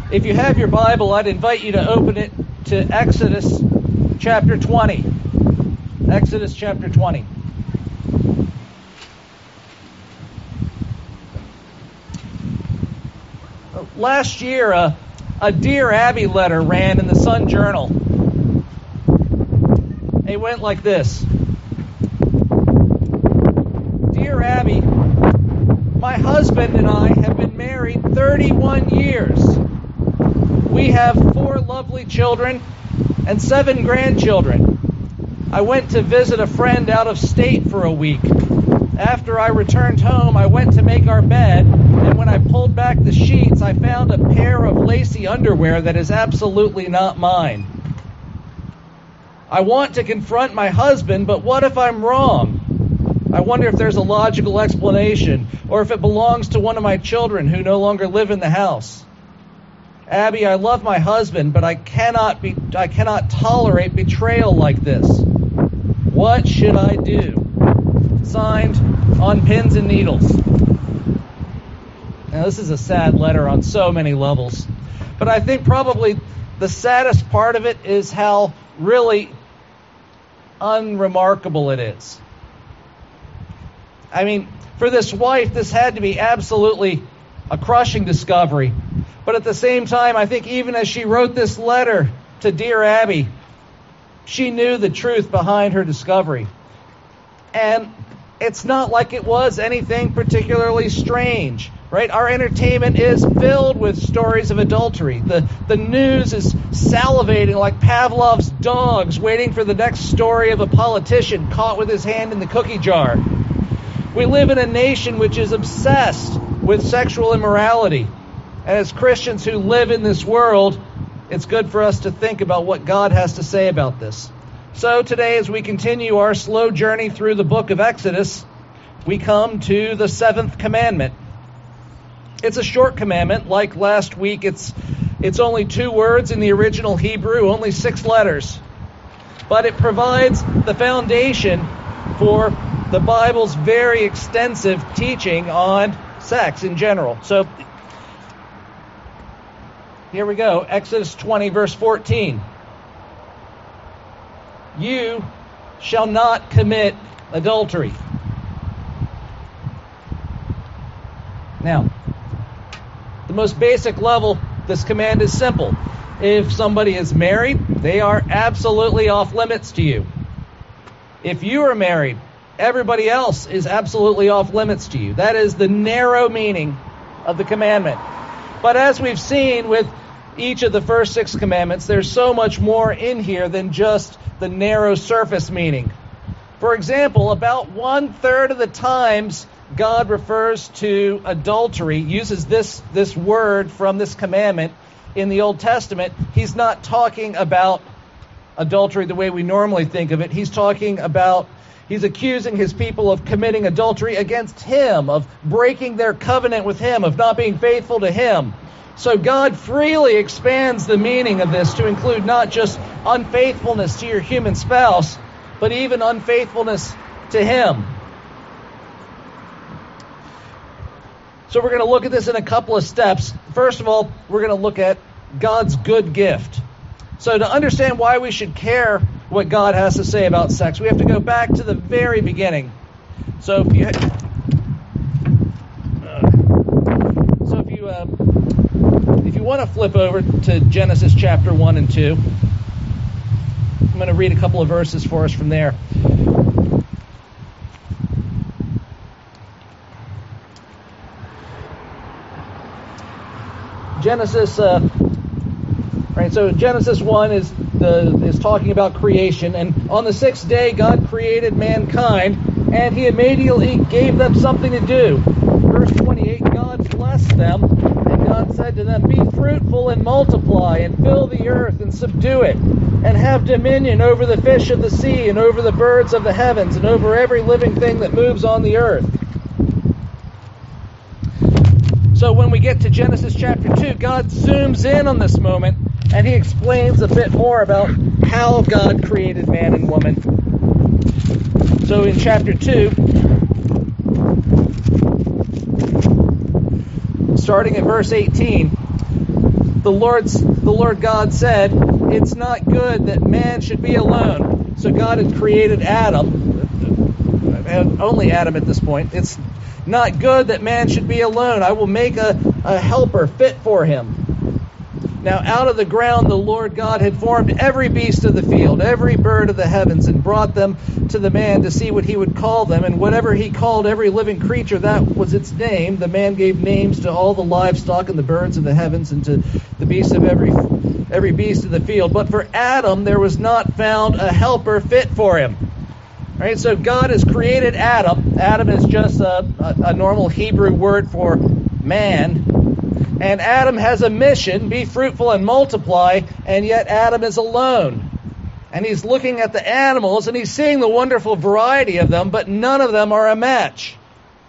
If you have your Bible, I'd invite you to open it to Exodus chapter 20. Exodus chapter 20. Last year, a Dear Abby letter ran in the Sun Journal. It went like this. Dear Abby, my husband and I have been married 31 years. We have 4 lovely children and 7 grandchildren. I went to visit a friend out of state for a week. After I returned home, I went to make our bed, and when I pulled back the sheets, I found a pair of lacy underwear that is absolutely not mine. I want to confront my husband, but what if I'm wrong? I wonder if there's a logical explanation, or if it belongs to one of my children who no longer live in the house. Abby, I love my husband, but I cannot tolerate betrayal like this. What should I do? Signed, On Pins and Needles. Now, this is a sad letter on so many levels, but I think probably the saddest part of it is how really unremarkable it is. I mean, for this wife, this had to be absolutely a crushing discovery. But at the same time, I think even as she wrote this letter to Dear Abby, she knew the truth behind her discovery. And it's not like it was anything particularly strange, right? Our entertainment is filled with stories of adultery. The news is salivating like Pavlov's dogs waiting for the next story of a politician caught with his hand in the cookie jar. We live in a nation which is obsessed with sexual immorality. And as Christians who live in this world, it's good for us to think about what God has to say about this. So today, as we continue our slow journey through the book of Exodus, we come to the 7th commandment. It's a short commandment. Like last week, it's only 2 words in the original Hebrew, only 6 letters. But it provides the foundation for the Bible's very extensive teaching on sex in general. So here we go. Exodus 20, verse 14. You shall not commit adultery. Now, the most basic level, this command is simple. If somebody is married, they are absolutely off limits to you. If you are married, everybody else is absolutely off limits to you. That is the narrow meaning of the commandment. But as we've seen with each of the first 6 commandments, there's so much more in here than just the narrow surface meaning. For example, about 1/3 of the times God refers to adultery, uses this word from this commandment in the Old Testament, he's not talking about adultery the way we normally think of it. He's accusing his people of committing adultery against him, of breaking their covenant with him, of not being faithful to him. So God freely expands the meaning of this to include not just unfaithfulness to your human spouse, but even unfaithfulness to him. So we're going to look at this in a couple of steps. First of all, we're going to look at God's good gift. So to understand why we should care what God has to say about sex, we have to go back to the very beginning. So if you want to flip over to Genesis chapter 1 and 2, I'm going to read a couple of verses for us from there. Genesis, So Genesis 1 is talking about creation, and on the 6th day God created mankind, and He immediately gave them something to do. Verse 28, God blessed them, and God said to them, "Be fruitful and multiply, and fill the earth and subdue it, and have dominion over the fish of the sea, and over the birds of the heavens, and over every living thing that moves on the earth." So when we get to Genesis chapter 2, God zooms in on this moment, and He explains a bit more about how God created man and woman. So in chapter 2, starting at verse 18, the Lord God said, it's not good that man should be alone. So God had created Adam, and only Adam at this point. It's not good that man should be alone. I will make a helper fit for him. Now out of the ground the Lord God had formed every beast of the field, every bird of the heavens, and brought them to the man to see what he would call them. And whatever he called every living creature, that was its name. The man gave names to all the livestock and the birds of the heavens and to the beasts of every beast of the field. But for Adam there was not found a helper fit for him. All right, so God has created Adam. Adam is just a normal Hebrew word for man. And Adam has a mission, be fruitful and multiply, and yet Adam is alone. And he's looking at the animals, and he's seeing the wonderful variety of them, but none of them are a match.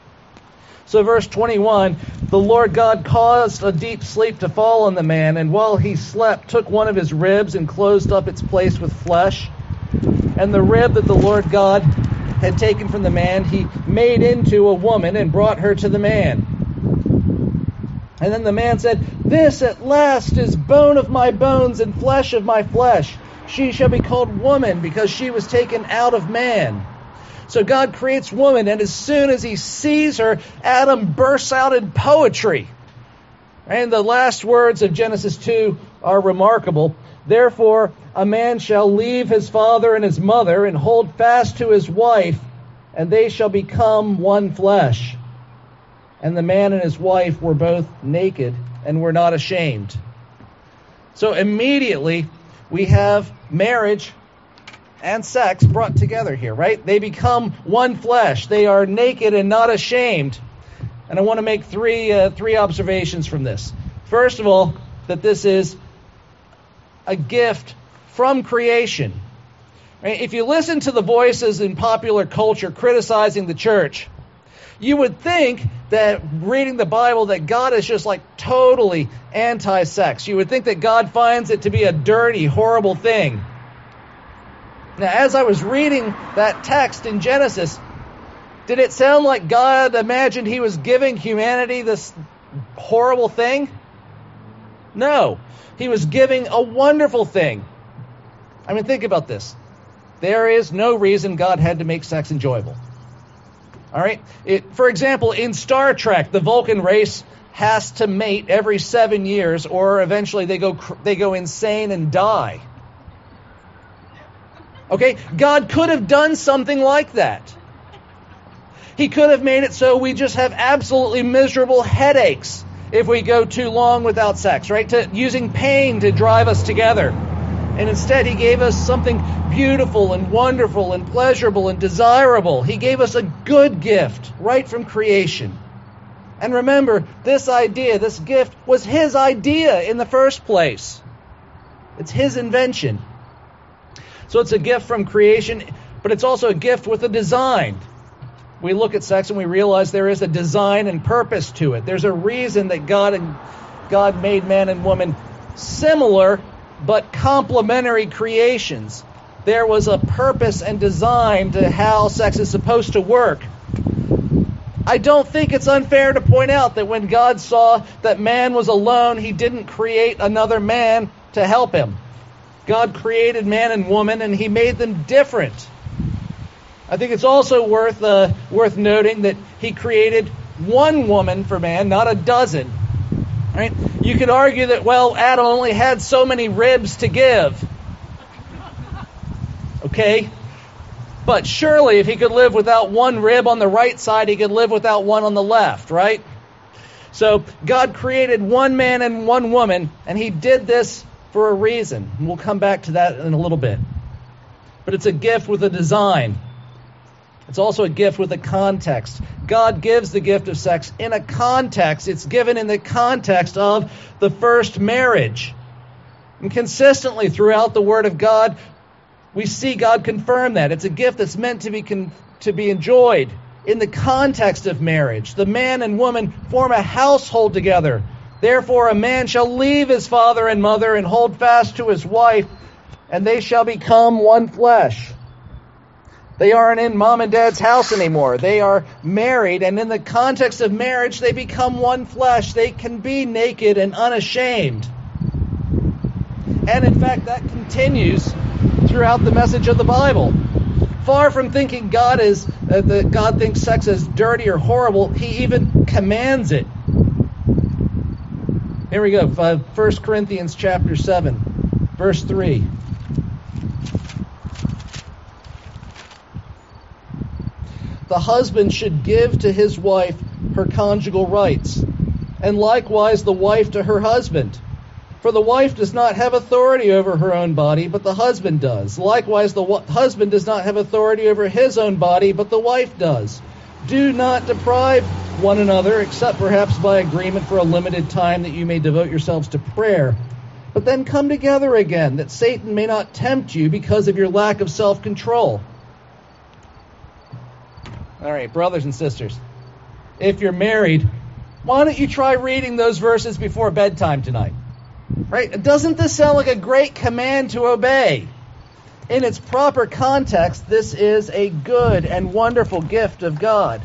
So verse 21, the Lord God caused a deep sleep to fall on the man, and while he slept, took one of his ribs and closed up its place with flesh. And the rib that the Lord God had taken from the man, he made into a woman and brought her to the man. And then the man said, this at last is bone of my bones and flesh of my flesh. She shall be called woman because she was taken out of man. So God creates woman, and as soon as he sees her, Adam bursts out in poetry. And the last words of Genesis 2 are remarkable. Therefore, a man shall leave his father and his mother and hold fast to his wife, and they shall become one flesh. And the man and his wife were both naked and were not ashamed. So immediately we have marriage and sex brought together here, right? They become one flesh. They are naked and not ashamed. And I want to make three observations from this. First of all, that this is a gift from creation. Right? If you listen to the voices in popular culture criticizing the church, you would think that reading the Bible that God is just like totally anti-sex. You would think that God finds it to be a dirty, horrible thing. Now, as I was reading that text in Genesis, did it sound like God imagined he was giving humanity this horrible thing? No. He was giving a wonderful thing. I mean, think about this. There is no reason God had to make sex enjoyable. All right. For example, in Star Trek, the Vulcan race has to mate every 7 years, or eventually they go insane and die. Okay, God could have done something like that. He could have made it so we just have absolutely miserable headaches if we go too long without sex, right? Using pain to drive us together. And instead, he gave us something beautiful and wonderful and pleasurable and desirable. He gave us a good gift right from creation. And remember, this idea, this gift, was his idea in the first place. It's his invention. So it's a gift from creation, but it's also a gift with a design. We look at sex and we realize there is a design and purpose to it. There's a reason that God made man and woman similar but complementary creations. There was a purpose and design to how sex is supposed to work. I don't think it's unfair to point out that when God saw that man was alone, he didn't create another man to help him. God created man and woman, and he made them different. I think it's also worth noting that he created one woman for man, not a dozen. Right? You could argue that, well, Adam only had so many ribs to give. Okay? But surely if he could live without one rib on the right side, he could live without one on the left, right? So God created one man and one woman, and he did this for a reason. And we'll come back to that in a little bit. But it's a gift with a design. It's also a gift with a context. God gives the gift of sex in a context. It's given in the context of the first marriage. And consistently throughout the Word of God, we see God confirm that. It's a gift that's meant to be enjoyed in the context of marriage. The man and woman form a household together. Therefore, a man shall leave his father and mother and hold fast to his wife, and they shall become one flesh. They aren't in mom and dad's house anymore. They are married, and in the context of marriage, they become one flesh. They can be naked and unashamed. And in fact, that continues throughout the message of the Bible. Far from thinking God thinks sex is dirty or horrible, he even commands it. Here we go, 1 Corinthians chapter 7, verse 3. The husband should give to his wife her conjugal rights, and likewise the wife to her husband. For the wife does not have authority over her own body, but the husband does. Likewise, the husband does not have authority over his own body, but the wife does. Do not deprive one another, except perhaps by agreement for a limited time, that you may devote yourselves to prayer. But then come together again, that Satan may not tempt you because of your lack of self-control. All right, brothers and sisters, if you're married, why don't you try reading those verses before bedtime tonight? Right? Doesn't this sound like a great command to obey? In its proper context, this is a good and wonderful gift of God.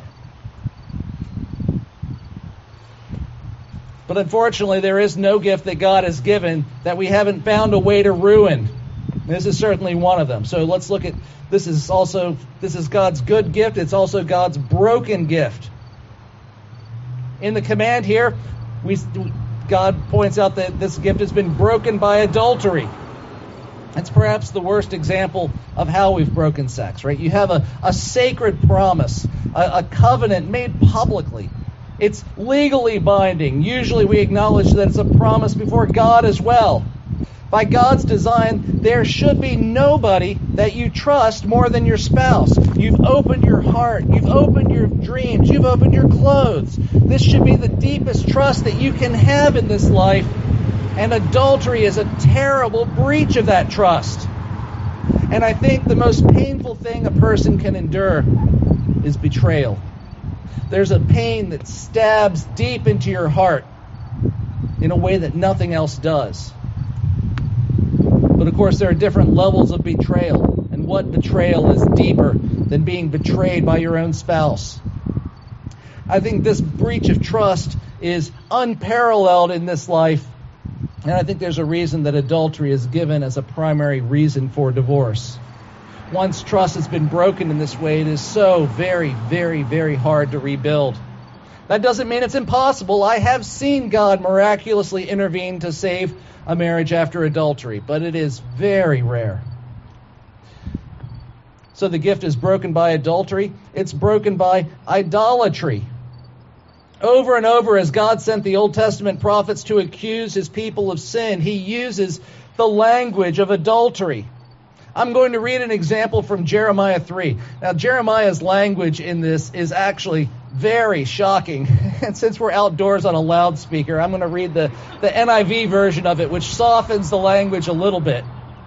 But unfortunately, there is no gift that God has given that we haven't found a way to ruin. This is certainly one of them. So let's look at this is God's good gift. It's also God's broken gift. In the command here, God points out that this gift has been broken by adultery. That's perhaps the worst example of how we've broken sex, right? You have a sacred promise, a covenant made publicly. It's legally binding. Usually we acknowledge that it's a promise before God as well. By God's design, there should be nobody that you trust more than your spouse. You've opened your heart. You've opened your dreams. You've opened your clothes. This should be the deepest trust that you can have in this life. And adultery is a terrible breach of that trust. And I think the most painful thing a person can endure is betrayal. There's a pain that stabs deep into your heart in a way that nothing else does. But of course, there are different levels of betrayal. And what betrayal is deeper than being betrayed by your own spouse? I think this breach of trust is unparalleled in this life. And I think there's a reason that adultery is given as a primary reason for divorce. Once trust has been broken in this way, it is so very, very, very hard to rebuild. That doesn't mean it's impossible. I have seen God miraculously intervene to save a marriage after adultery, but it is very rare. So the gift is broken by adultery. It's broken by idolatry. Over and over, as God sent the Old Testament prophets to accuse his people of sin, he uses the language of adultery. I'm going to read an example from Jeremiah 3. Now, Jeremiah's language in this is actually very shocking. And since we're outdoors on a loudspeaker, I'm going to read the NIV version of it, which softens the language a little bit.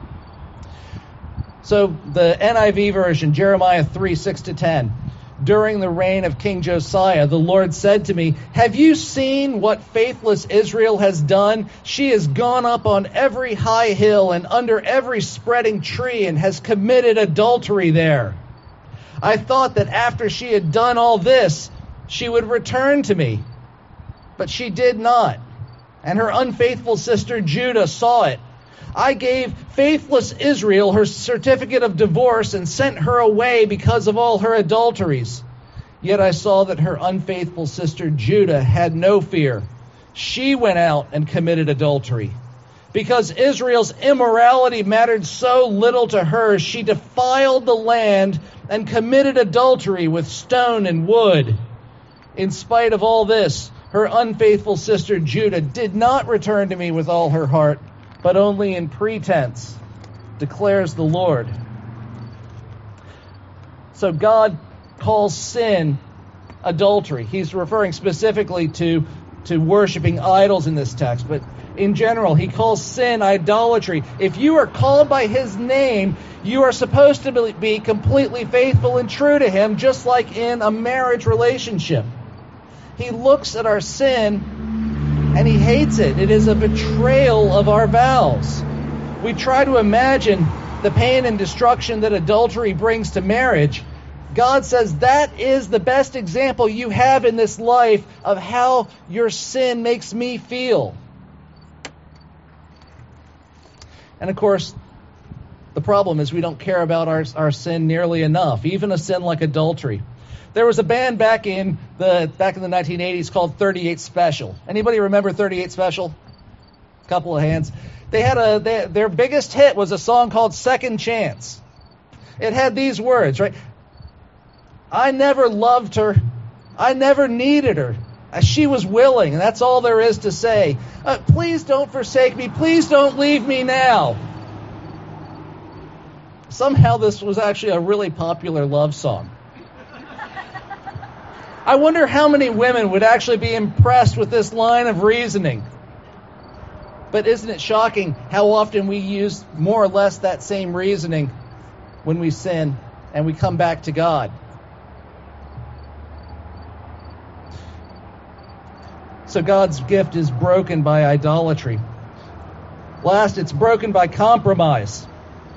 So the NIV version, Jeremiah 3, 6-10. During the reign of King Josiah, the Lord said to me, "Have you seen what faithless Israel has done? She has gone up on every high hill and under every spreading tree and has committed adultery there. I thought that after she had done all this, she would return to me. But she did not. And her unfaithful sister Judah saw it. I gave faithless Israel her certificate of divorce and sent her away because of all her adulteries. Yet I saw that her unfaithful sister Judah had no fear. She went out and committed adultery. Because Israel's immorality mattered so little to her, she defiled the land and committed adultery with stone and wood. In spite of all this, her unfaithful sister Judah did not return to me with all her heart, but only in pretense, declares the Lord." So God calls sin adultery. He's referring specifically to worshiping idols in this text, but in general, he calls sin idolatry. If you are called by his name, you are supposed to be completely faithful and true to him, just like in a marriage relationship. He looks at our sin and he hates it. It is a betrayal of our vows. We try to imagine the pain and destruction that adultery brings to marriage. God says that is the best example you have in this life of how your sin makes me feel. And of course, the problem is we don't care about our sin nearly enough, even a sin like adultery. There was a band back in the 1980s called 38 Special. Anybody remember 38 Special? A couple of hands. They had their biggest hit was a song called Second Chance. It had these words, right? I never loved her. I never needed her. She was willing, and that's all there is to say. Please don't forsake me. Please don't leave me now. Somehow this was actually a really popular love song. I wonder how many women would actually be impressed with this line of reasoning. But isn't it shocking how often we use more or less that same reasoning when we sin and we come back to God? So God's gift is broken by idolatry. Last, it's broken by compromise.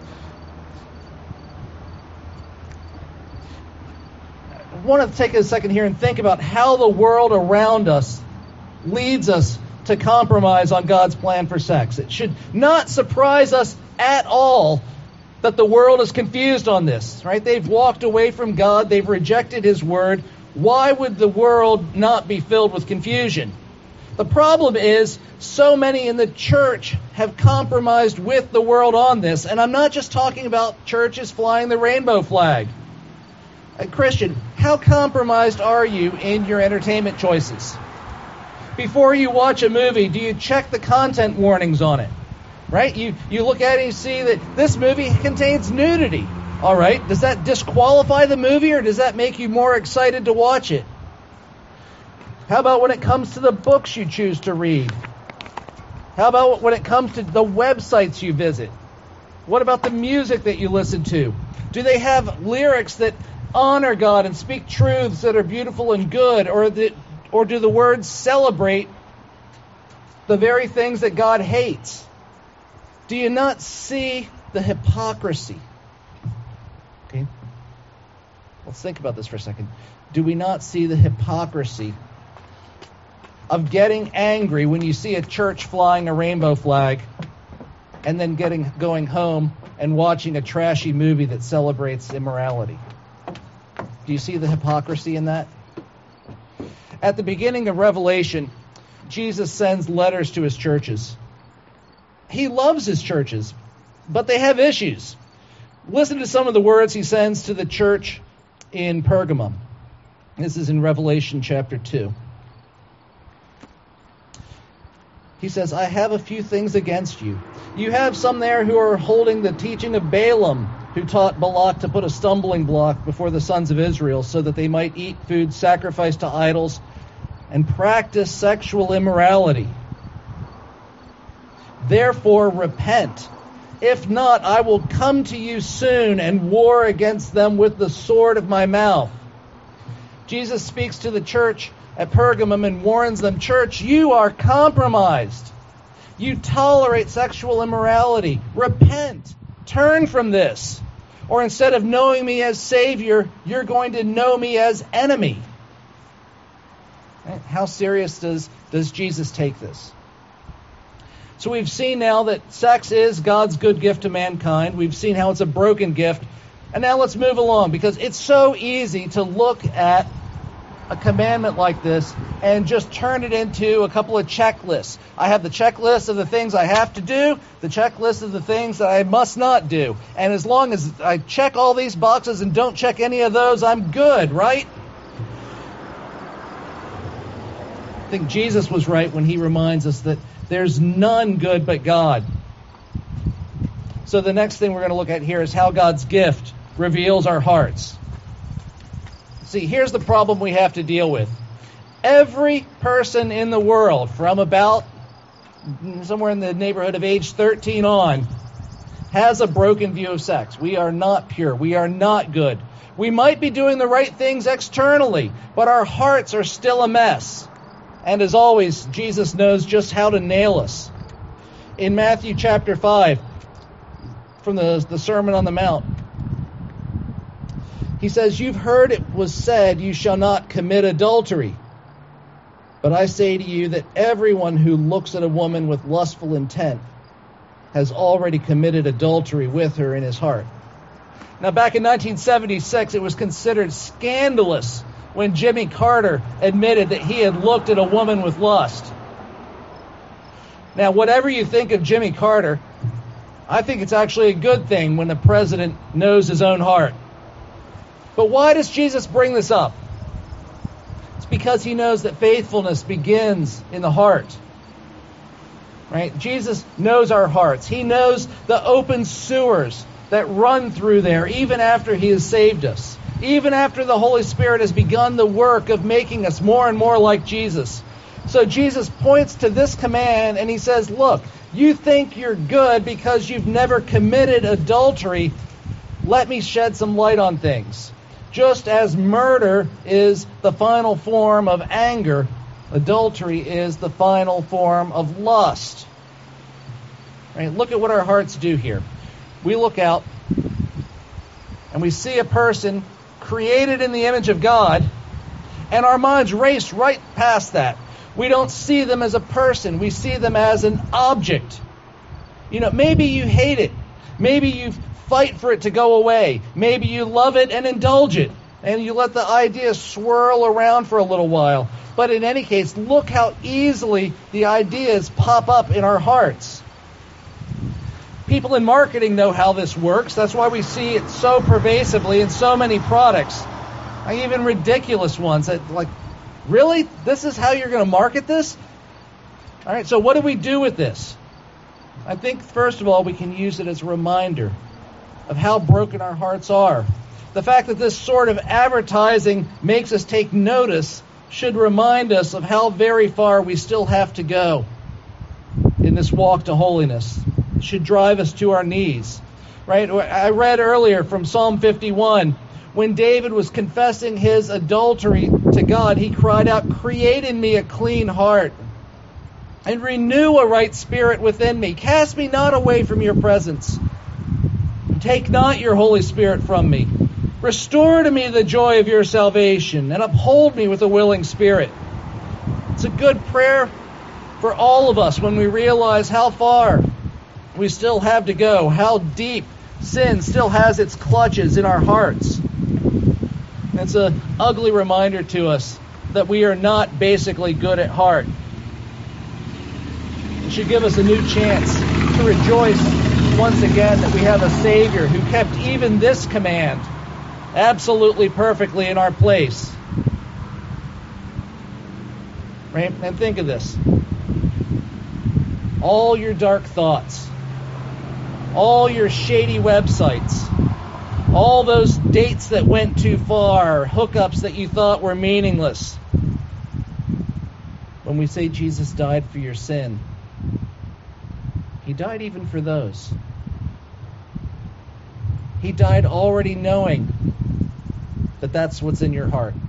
I want to take a second here and think about how the world around us leads us to compromise on God's plan for sex. It should not surprise us at all that the world is confused on this, right? They've walked away from God. They've rejected His word. Why would the world not be filled with confusion? The problem is so many in the church have compromised with the world on this. And I'm not just talking about churches flying the rainbow flag. Christian, how compromised are you in your entertainment choices? Before you watch a movie, do you check the content warnings on it? Right? You look at it and you see that this movie contains nudity. All right, does that disqualify the movie or does that make you more excited to watch it? How about when it comes to the books you choose to read? How about when it comes to the websites you visit? What about the music that you listen to? Do they have lyrics that honor God and speak truths that are beautiful and good? Or do the words celebrate the very things that God hates? Do you not see the hypocrisy? Okay. Let's think about this for a second. Do we not see the hypocrisy of getting angry when you see a church flying a rainbow flag and then going home and watching a trashy movie that celebrates immorality? Do you see the hypocrisy in that? At the beginning of Revelation, Jesus sends letters to His churches. He loves His churches, but they have issues. Listen to some of the words He sends to the church in Pergamum. This is in Revelation chapter 2. He says, I have a few things against you. You have some there who are holding the teaching of Balaam, who taught Balak to put a stumbling block before the sons of Israel so that they might eat food sacrificed to idols and practice sexual immorality. Therefore repent. If not, I will come to you soon and war against them with the sword of my mouth. Jesus speaks to the church at Pergamum and warns them, church, you are compromised. You tolerate sexual immorality. Repent. Turn from this. Or instead of knowing me as Savior, you're going to know me as enemy. Right? How serious does Jesus take this? So we've seen now that sex is God's good gift to mankind. We've seen how it's a broken gift. And now let's move along, because it's so easy to look at a commandment like this and just turn it into a couple of checklists. I have the checklist of the things I have to do, the checklist of the things that I must not do. And as long as I check all these boxes and don't check any of those, I'm good, right? I think Jesus was right when He reminds us that there's none good but God. So the next thing we're going to look at here is how God's gift reveals our hearts. See, here's the problem we have to deal with. Every person in the world, from about somewhere in the neighborhood of age 13 on, has a broken view of sex. We are not pure. We are not good. We might be doing the right things externally, but our hearts are still a mess. And as always, Jesus knows just how to nail us. In Matthew chapter 5, from the Sermon on the Mount, He says, you've heard it was said, you shall not commit adultery. But I say to you that everyone who looks at a woman with lustful intent has already committed adultery with her in his heart. Now, back in 1976, it was considered scandalous when Jimmy Carter admitted that he had looked at a woman with lust. Now, whatever you think of Jimmy Carter, I think it's actually a good thing when the president knows his own heart. But why does Jesus bring this up? It's because he knows that faithfulness begins in the heart. Right? Jesus knows our hearts. He knows the open sewers that run through there even after he has saved us. Even after the Holy Spirit has begun the work of making us more and more like Jesus. So Jesus points to this command and he says, look, you think you're good because you've never committed adultery. Let me shed some light on things. Just as murder is the final form of anger, adultery is the final form of lust. Right? Look at what our hearts do here. We look out and we see a person created in the image of God, and our minds race right past that. We don't see them as a person. We see them as an object. You know, maybe you hate it. Maybe you fight for it to go away. Maybe you love it and indulge it, and you let the ideas swirl around for a little while. But in any case, look how easily the ideas pop up in our hearts. People in marketing know how this works. That's why we see it so pervasively in so many products. Even ridiculous ones that, like, really? This is how you're going to market this? All right, so what do we do with this? I think, first of all, we can use it as a reminder of how broken our hearts are. The fact that this sort of advertising makes us take notice should remind us of how very far we still have to go in this walk to holiness. It should drive us to our knees. Right? I read earlier from Psalm 51, when David was confessing his adultery to God, he cried out, "Create in me a clean heart, and renew a right spirit within me. Cast me not away from your presence. Take not your Holy Spirit from me. Restore to me the joy of your salvation, and uphold me with a willing spirit." It's a good prayer for all of us when we realize how far we still have to go, how deep sin still has its clutches in our hearts. It's an ugly reminder to us that we are not basically good at heart. It should give us a new chance to rejoice once again that we have a Savior who kept even this command absolutely perfectly in our place. Right? And think of this. All your dark thoughts, all your shady websites, all those dates that went too far, hookups that you thought were meaningless. When we say Jesus died for your sin, he died even for those. He died already knowing that that's what's in your heart.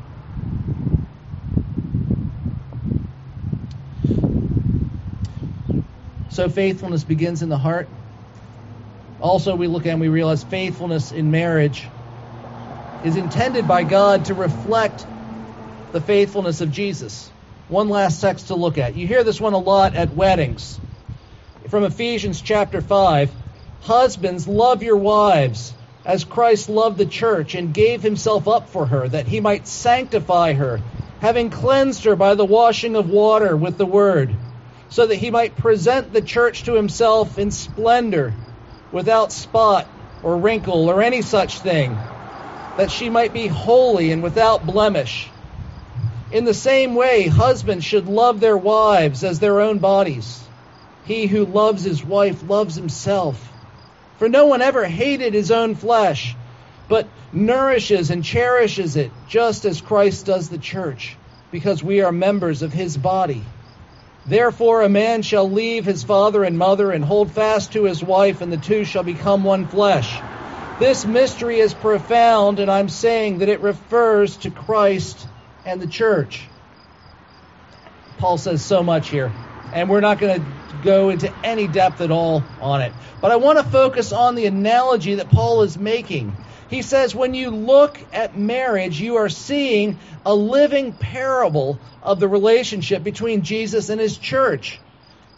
So faithfulness begins in the heart. Also, we look at and we realize faithfulness in marriage is intended by God to reflect the faithfulness of Jesus. One last text to look at. You hear this one a lot at weddings. From Ephesians chapter 5, "Husbands, love your wives, as Christ loved the church and gave himself up for her, that he might sanctify her, having cleansed her by the washing of water with the word, so that he might present the church to himself in splendor, without spot or wrinkle or any such thing, that she might be holy and without blemish. In the same way, husbands should love their wives as their own bodies. He who loves his wife loves himself. For no one ever hated his own flesh, but nourishes and cherishes it, just as Christ does the church, because we are members of his body. Therefore a man shall leave his father and mother and hold fast to his wife, and the two shall become one flesh. This mystery is profound, and I'm saying that it refers to Christ and the church." Paul says so much here, and we're not going to go into any depth at all on it. But I want to focus on the analogy that Paul is making. He says when you look at marriage, you are seeing a living parable of the relationship between Jesus and his church.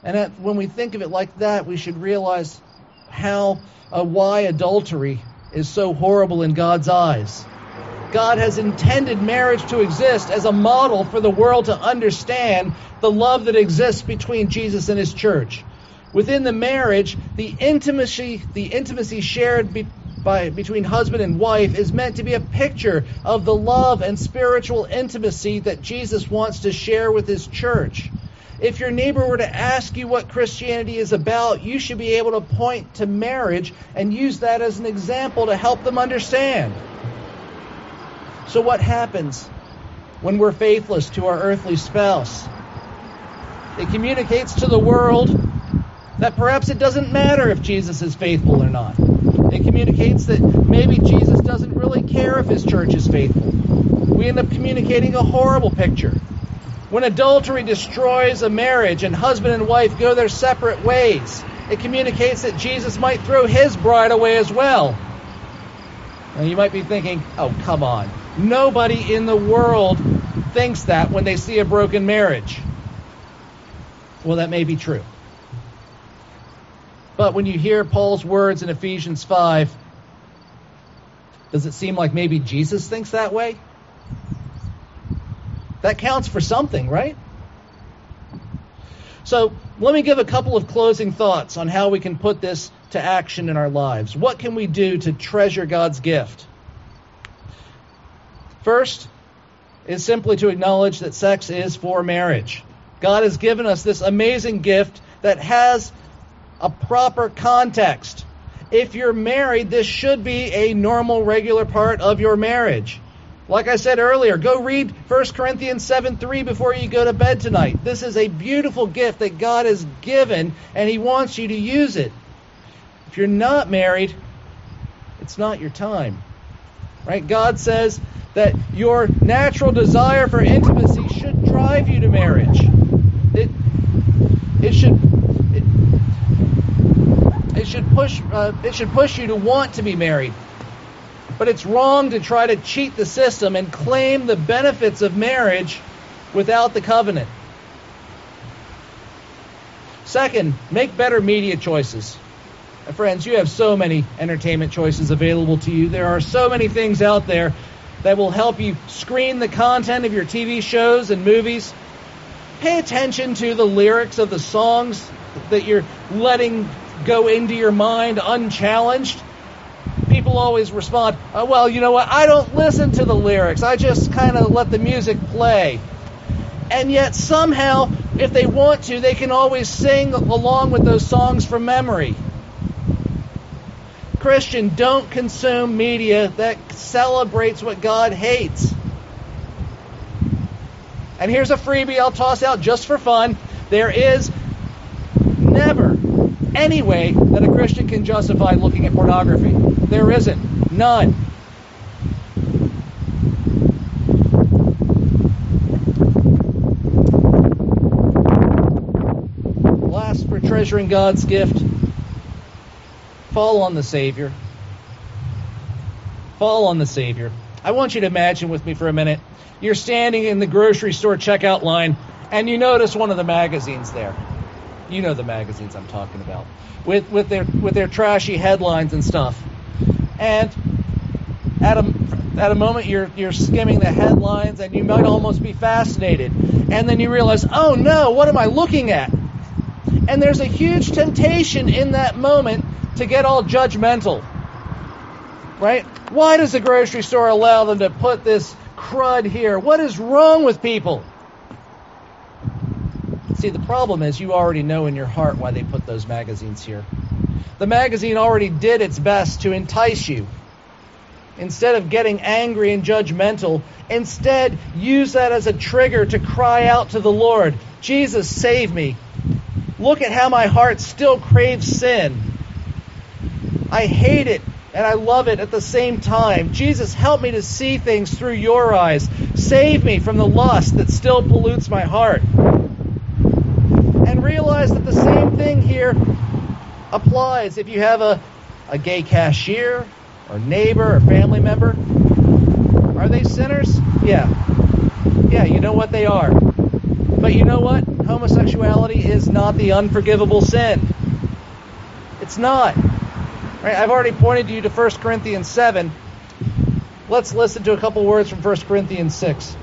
And when we think of it like that, we should realize why adultery is so horrible in God's eyes. God has intended marriage to exist as a model for the world to understand the love that exists between Jesus and his church. Within the marriage, the intimacy shared between husband and wife is meant to be a picture of the love and spiritual intimacy that Jesus wants to share with his church. If your neighbor were to ask you what Christianity is about, you should be able to point to marriage and use that as an example to help them understand. So what happens when we're faithless to our earthly spouse? It communicates to the world that perhaps it doesn't matter if Jesus is faithful or not. It communicates that maybe Jesus doesn't really care if his church is faithful. We end up communicating a horrible picture. When adultery destroys a marriage and husband and wife go their separate ways, it communicates that Jesus might throw his bride away as well. Now you might be thinking, oh, come on. Nobody in the world thinks that when they see a broken marriage. Well, that may be true. But when you hear Paul's words in Ephesians 5, does it seem like maybe Jesus thinks that way? That counts for something, right? So let me give a couple of closing thoughts on how we can put this to action in our lives. What can we do to treasure God's gift? First is simply to acknowledge that sex is for marriage. God has given us this amazing gift that has a proper context. If you're married, this should be a normal, regular part of your marriage. Like I said earlier, go read 1 Corinthians 7:3 before you go to bed tonight. This is a beautiful gift that God has given, and he wants you to use it. If you're not married, it's not your time. Right? God says that your natural desire for intimacy should drive you to marriage. It should push you to want to be married. But it's wrong to try to cheat the system and claim the benefits of marriage without the covenant. Second, make better media choices. Friends, you have so many entertainment choices available to you. There are so many things out there that will help you screen the content of your TV shows and movies. Pay attention to the lyrics of the songs that you're letting go into your mind unchallenged. People always respond, oh, well, you know what? I don't listen to the lyrics. I just kind of let the music play. And yet somehow, if they want to, they can always sing along with those songs from memory. Christian, don't consume media that celebrates what God hates. And here's a freebie I'll toss out just for fun. There is never any way that a Christian can justify looking at pornography. There isn't. None. Last, for treasuring God's gift, fall on the Savior. Fall on the Savior. I want you to imagine with me for a minute. You're standing in the grocery store checkout line, and you notice one of the magazines there. You know the magazines I'm talking about, with their trashy headlines and stuff. And at a moment you're skimming the headlines, and you might almost be fascinated, and then you realize, oh no, what am I looking at? And there's a huge temptation in that moment to get all judgmental, right? Why does the grocery store allow them to put this crud here? What is wrong with people? See, the problem is you already know in your heart why they put those magazines here. The magazine already did its best to entice you. Instead of getting angry and judgmental, instead use that as a trigger to cry out to the Lord, Jesus, save me. Look at how my heart still craves sin. I hate it and I love it at the same time. Jesus, help me to see things through your eyes. Save me from the lust that still pollutes my heart. And realize that the same thing here applies if you have a gay cashier or neighbor or family member. Are they sinners? Yeah. Yeah, you know what they are. But you know what? Homosexuality is not the unforgivable sin. It's not. Right? I've already pointed you to 1 Corinthians 7. Let's listen to a couple words from 1 Corinthians 6.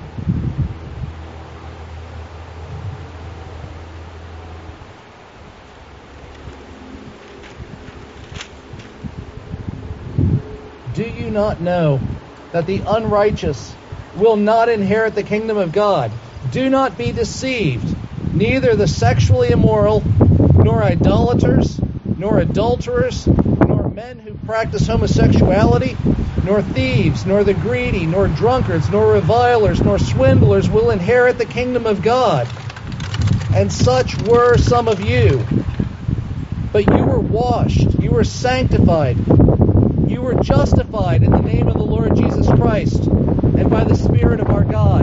Do you not know that the unrighteous will not inherit the kingdom of God? Do not be deceived. Neither the sexually immoral, nor idolaters, nor adulterers, nor men who practice homosexuality, nor thieves, nor the greedy, nor drunkards, nor revilers, nor swindlers will inherit the kingdom of God. And such were some of you. But you were washed, you were sanctified, you were justified in the name of the Lord Jesus Christ, and by the Spirit of our God.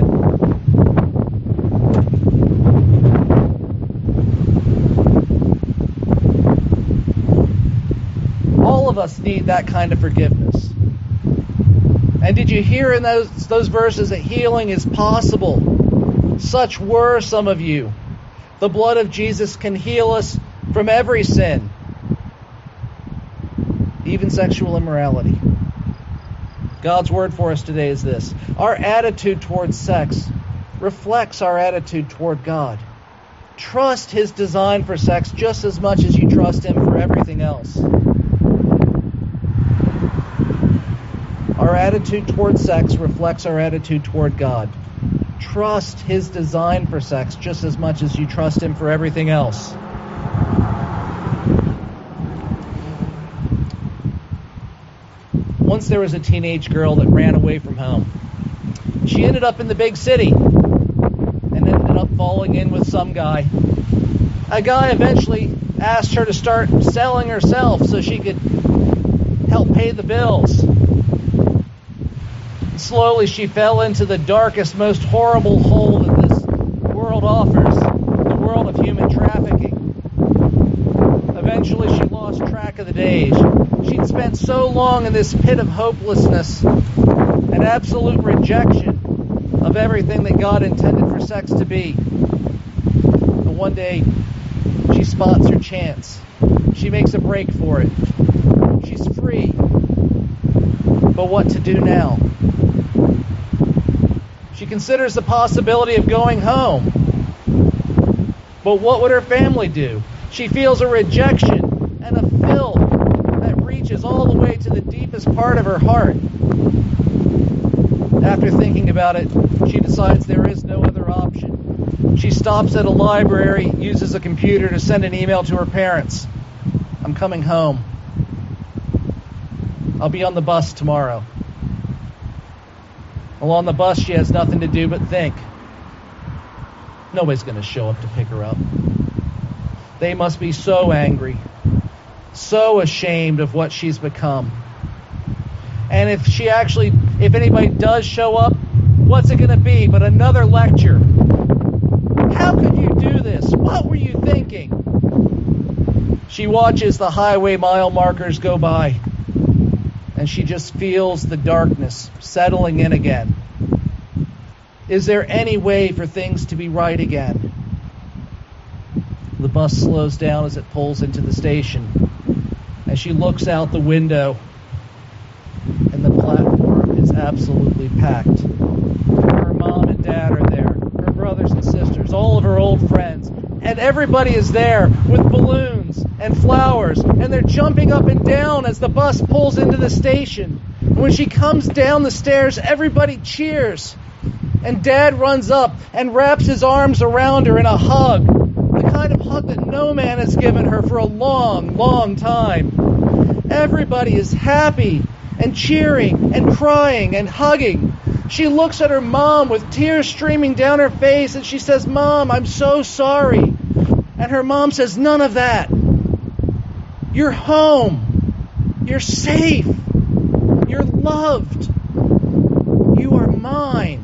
All of us need that kind of forgiveness. And did you hear in those verses that healing is possible? Such were some of you. The blood of Jesus can heal us from every sin, even sexual immorality. God's word for us today is this: our attitude towards sex reflects our attitude toward God. Trust His design for sex just as much as you trust Him for everything else. Our attitude toward sex reflects our attitude toward God. Trust His design for sex just as much as you trust Him for everything else. Once there was a teenage girl that ran away from home. She ended up in the big city and ended up falling in with some guy. A guy eventually asked her to start selling herself so she could help pay the bills. Slowly she fell into the darkest, most horrible hole that this world offers, the world of human trafficking. Eventually she lost track of the days. She'd spent so long in this pit of hopelessness and absolute rejection of everything that God intended for sex to be. But one day, she spots her chance. She makes a break for it. She's free. But what to do now? She considers the possibility of going home. But what would her family do? She feels a rejection and a filth that reaches all the way to the deepest part of her heart. After thinking about it, she decides there is no other option. She stops at a library, uses a computer to send an email to her parents. I'm coming home. I'll be on the bus tomorrow. Well, on the bus, she has nothing to do but think. Nobody's going to show up to pick her up. They must be so angry, so ashamed of what she's become. And if anybody does show up, what's it going to be but another lecture? How could you do this? What were you thinking? She watches the highway mile markers go by, and she just feels the darkness settling in again. Is there any way for things to be right again? The bus slows down as it pulls into the station. As she looks out the window, and the platform is absolutely packed. Her mom and dad are there, her brothers and sisters, all of her old friends, and everybody is there with balloons and flowers, and they're jumping up and down as the bus pulls into the station. And when she comes down the stairs, everybody cheers. And Dad runs up and wraps his arms around her in a hug, the kind of hug that no man has given her for a long, long time. Everybody is happy and cheering and crying and hugging. She looks at her mom with tears streaming down her face, and she says, "Mom, I'm so sorry." And her mom says, "None of that. You're home. You're safe. You're loved. You are mine."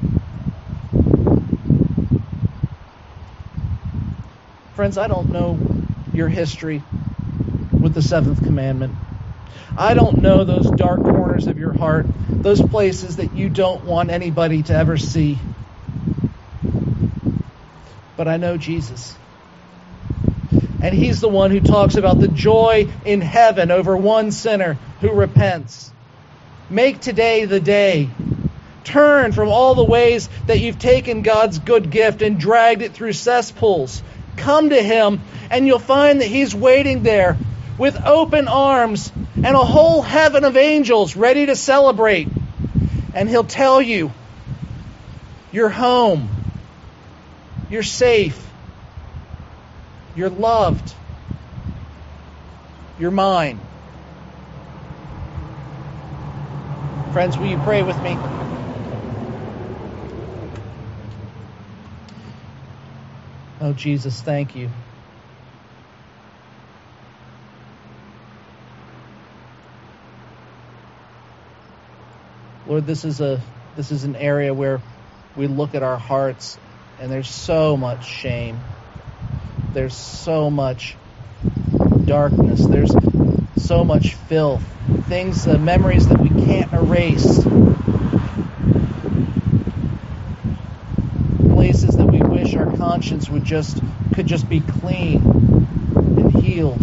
Friends, I don't know your history with the seventh commandment. I don't know those dark corners of your heart, those places that you don't want anybody to ever see. but I know Jesus. And He's the one who talks about the joy in heaven over one sinner who repents. Make today the day. Turn from all the ways that you've taken God's good gift and dragged it through cesspools. Come to Him, and you'll find that He's waiting there with open arms and a whole heaven of angels ready to celebrate. And He'll tell you, you're home. You're safe. You're loved. You're mine. Friends, will you pray with me? Oh, Jesus, thank you. Lord, this is an area where we look at our hearts and there's so much shame. There's so much darkness. There's so much filth. Things, memories that we can't erase. Places that we wish our conscience could just be clean and healed.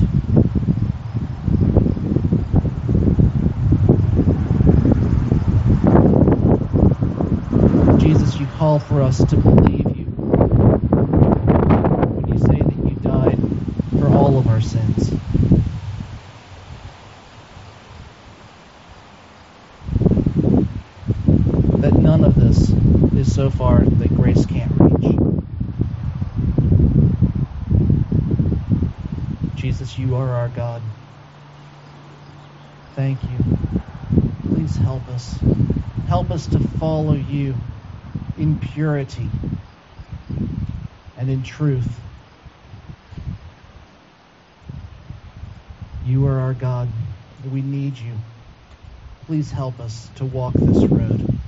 Jesus, you call for us to believe you when you say that you died for all of our sins. That none of this is so far that grace can't reach. Jesus, you are our God. Thank you. Please help us. Help us to follow you in purity and in truth. You are our God. We need you. Please help us to walk this road.